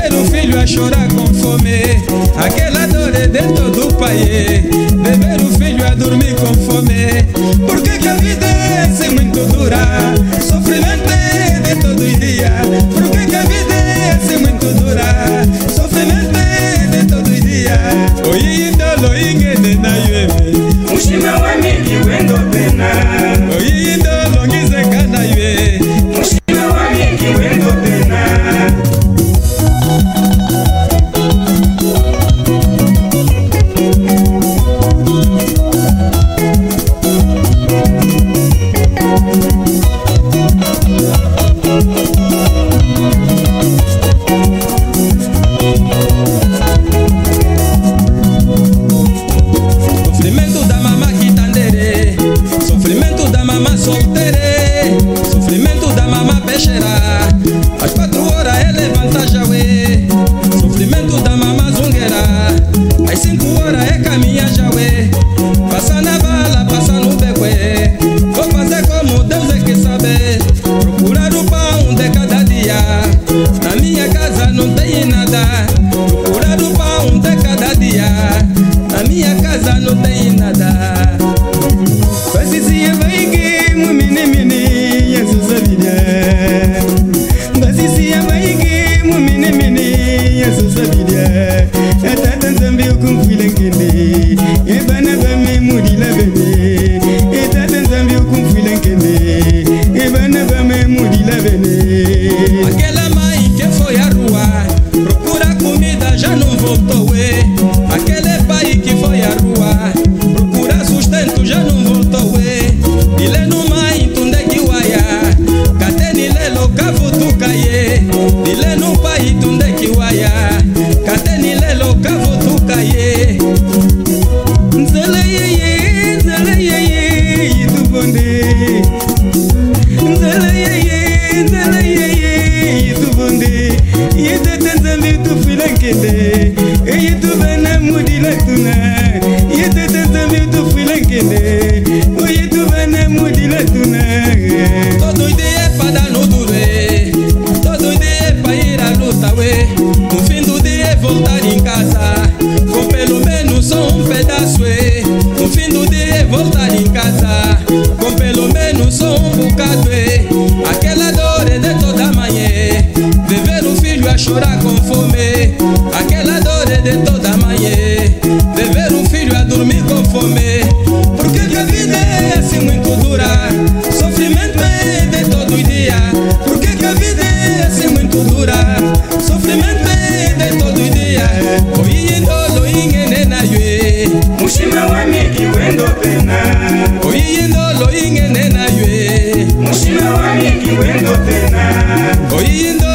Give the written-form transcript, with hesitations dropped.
ver um filho a chorar com fome, aquela dor é dentro do pai. De ver um filho a dormir com fome, porque que a vida é assim muito dura, sofrimento é de todo dia. Porque que a vida é assim muito dura, sofrimento é de todo dia. Oi, indolo ingene na yueme, Mushima wa mingi wendo pena. oi, indolo ngizeka na yue, Mushima wa mingi wendo pena. sofrimento da mamá quitandere, sofrimento da mamá solteira, sofrimento da mamá peixeira. Às 4 horas é levanta jauê, sofrimento da mamá zungueira. Às 5 horas é caminha jauê, passa na bala, passa no beque. Vou fazer como Deus é que sabe, procurar o pão de cada dia. Na minha casa não tem nada, procurar o pão de cada dia. Na minha casa não tem nada. Basisia baigi mumini mini Jesus abidia. Basisia baigi mumini mini Jesus abidia. Ata tanzambi ukumfilengende, ebana bami mudila bene. Ata tanzambi ukumfilengende, ebana bami mudila bene. Aquela mãe que foi à rua procura comida já não voltou. Aquele pai que foi à rua procura sustento já não voltou. Ile no mãe tunde que waia, cateni lelo kavutu kaye. Ile no pai tunde que waia, cateni lelo kavutu kaye. Nzala yeye, yitu bonde. Nzala yeye, yitu bonde. Yeta tanzambi tu filangende, yitu bana mudila tuna. Yeta tanzambi tu filangende, yitu bana mudila tuna. Todo dia é pra dar no duro, todo dia é pra ir à luta, no fim do dia é voltar em casa, com pelo menos só um pedaço, no fim do dia é voltar em casa, com pelo menos só um bocado, aquela dor é de toda manhã, de ver um filho a chorar com fome, aquela dor é de toda manhã, de ver um filho a dormir com fome, porque que a vida é assim muito dura, sofrimento é de todo dia. Porque que a vida é assim muito dura, sofrimento é de todo dia. Oi, indolo ingene na yue, Mushima wa mingi wendo pena. oi, indolo ingene na yue, Mushima wa mingi wendo pena. oi, indolo